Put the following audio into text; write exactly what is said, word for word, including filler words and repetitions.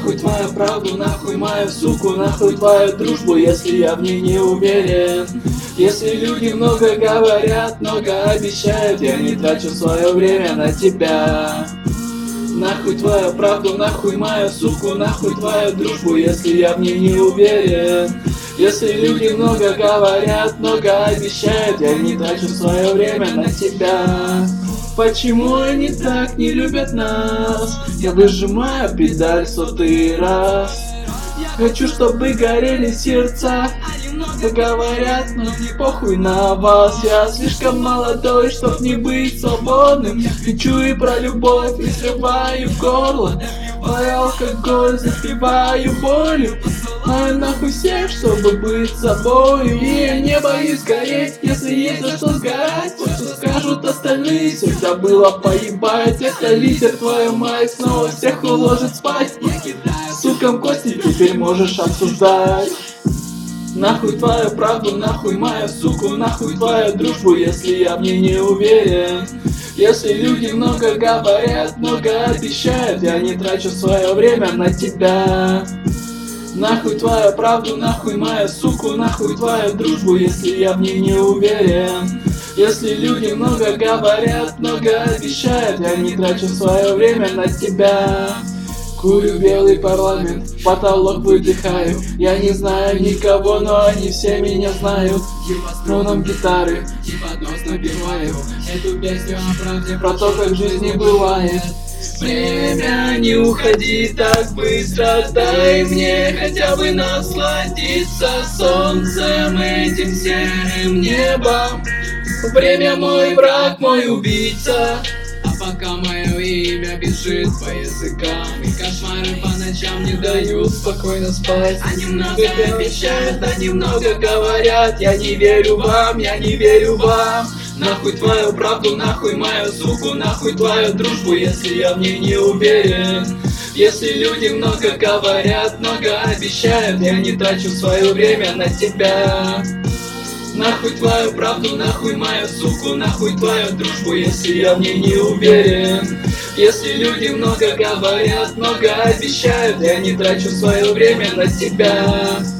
Нахуй твою правду, нахуй мою суку, нахуй твою дружбу, если я в ней не уверен. Если люди много говорят, много обещают, я не трачу свое время на тебя. Нахуй твою правду, нахуй мою суку, нахуй твою дружбу, если я в ней не уверен. Если люди много говорят, много обещают, я не трачу свое время на тебя. Почему они так не любят нас? Я выжимаю педаль сотый раз. Хочу, чтобы горели сердца. Да говорят, но не похуй на вас. Я слишком молодой, чтоб не быть свободным. Кричу и про любовь, и срываю горло. Мой алкоголь запиваю болью. Знаю нахуй всех, чтобы быть собой. И я не боюсь гореть, если есть за что сгорать. Вот что скажут остальные, всегда было поебать. Это литер, твою мать, снова всех уложит спать. Сукам кости теперь можешь обсуждать. Нахуй твою правду, нахуй мою суку, нахуй твою дружбу, если я в ней не уверен. Если люди много говорят, много обещают, я не трачу свое время на тебя. Нахуй твою правду, нахуй мою суку, нахуй твою дружбу, если я в ней не уверен. Если люди много говорят, много обещают, я не трачу свое время на тебя. Курю белый парламент, в потолок выдыхаю. Я не знаю никого, но они все меня знают. По струнам гитары и под нос набиваю эту песню о правде, про то, как в жизни бывает. Время, не уходи так быстро, дай мне хотя бы насладиться солнцем, этим серым небом. Время мой враг, мой убийца. А пока мое имя бежит по языкам, и кошмары по ночам не дают спокойно спать. Они много обещают, они много говорят. Я не верю вам, я не верю вам. Нахуй твою правду, нахуй мою суку, нахуй твою дружбу, если я в ней не уверен. Если люди много говорят, много обещают, я не трачу свое время на тебя. Нахуй твою правду, нахуй мою суку, нахуй твою дружбу, если я в ней не уверен. Если люди много говорят, много обещают, я не трачу свое время на тебя.